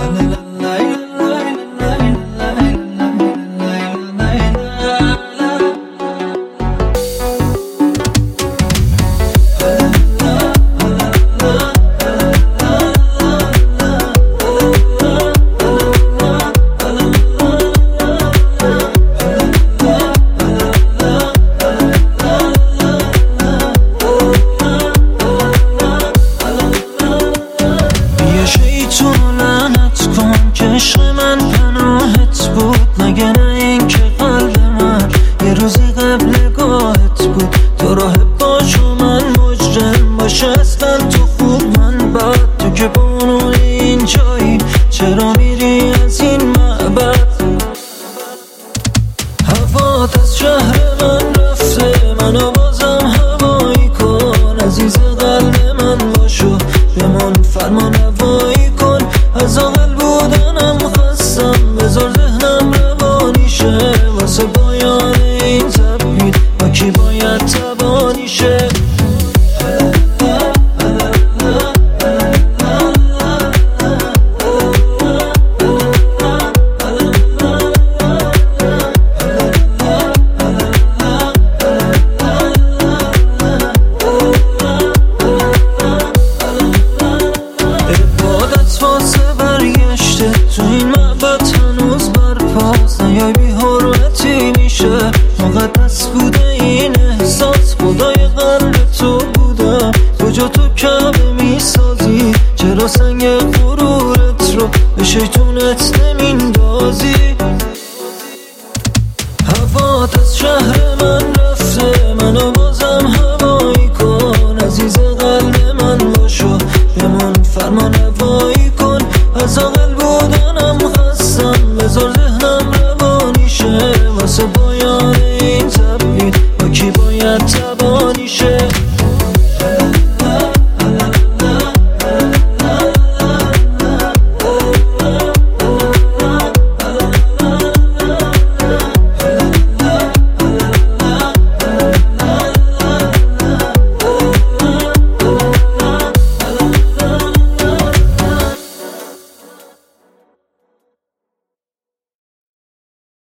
عشق من پناهت بود، مگه نه این که قلب من یه روزی قبل گاهت بود. تو راهب باش و من مجرم باشه، اصلا تو خوب من بد. تو که بانو این جایی چرا میری از این معبد؟ هوات از شهر من رفته، منو بازم هوایی کن. عزیز قلب من باشو بمون، فرما نوایی کن. از آقل بودنم خستم، بذار ذهنم روانی شه. واسه پایان این تبدیل با کی باید تبانی شه؟ تو این معبد هنوز برپاست، نیای بی حرمتی میشه. مقدس بوده این احساس، خدای قلب تو بودم. کجا تو کعبه میسازی؟ چرا سنگ غرورت رو به شیطونت نمیندازی؟ هوات از شهر من رفته، منو بازم هوایی کن. عزیز قلب من باشو بمون، فرما نوایی